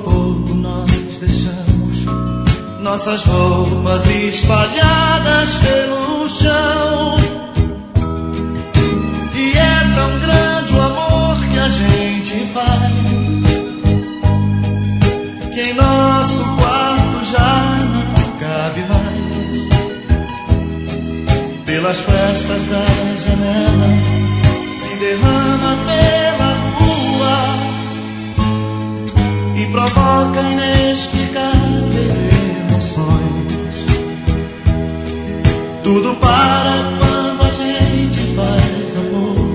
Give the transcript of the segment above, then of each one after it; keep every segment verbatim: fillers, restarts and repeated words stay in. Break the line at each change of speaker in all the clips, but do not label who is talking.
pouco nós deixamos nossas roupas espalhadas pelo chão. E é tão grande o amor que a gente faz, que em nosso quarto já não cabe mais. Pelas frestas da janela se derrama pela rua e provoca inexplicáveis emoções. Tudo para quando a gente faz amor.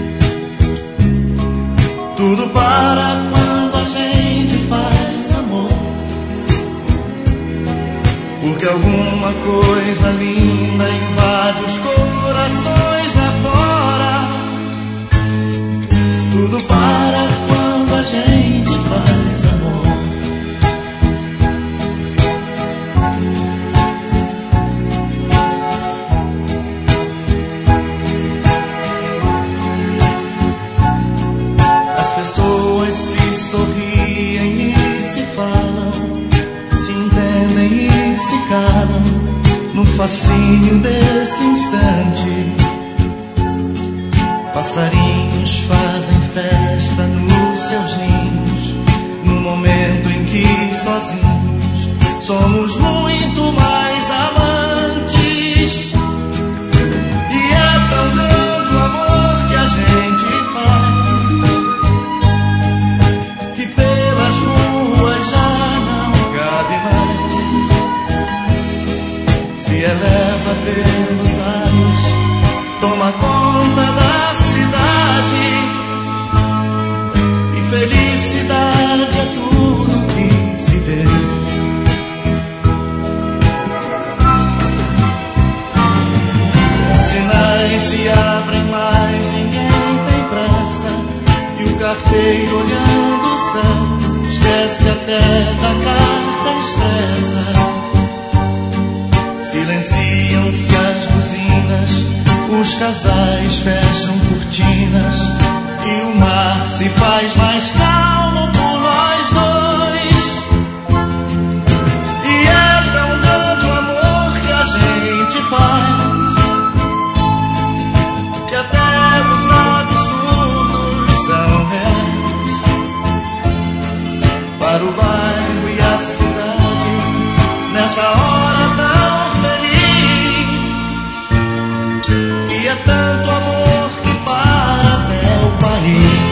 Tudo para quando a gente faz amor. Porque alguma coisa linda invade os corações lá fora. Tudo para quando a gente faz amor. As pessoas se sorriem e se falam, se entendem e se calam no fascínio desse instante. Passarinhos fazem festa nos seus ninhos, no momento em que sozinhos somos muito mais amantes. E é tão grande o amor que a gente faz, que pelas ruas já não cabe mais. Se eleva pelos ares, toma conta da cidade, e felicidade é tudo que se vê. Sinais se abrem, mas ninguém tem pressa, e o carteiro olhando o céu esquece até da carta expressa. Silenciam-se as buzinas, os casais fecham cortinas, e o mar se faz mais calmo por nós dois. E é tão grande o amor que a gente faz, que até os absurdos são reais. Para o bairro e a cidade, nessa hora tão feliz. E é tanto amor que para até o país.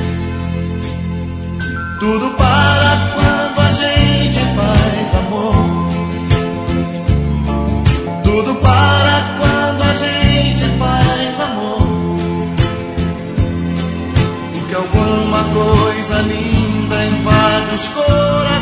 Tudo para quando a gente faz amor. Tudo para quando a gente faz amor. Porque alguma coisa linda invade os corações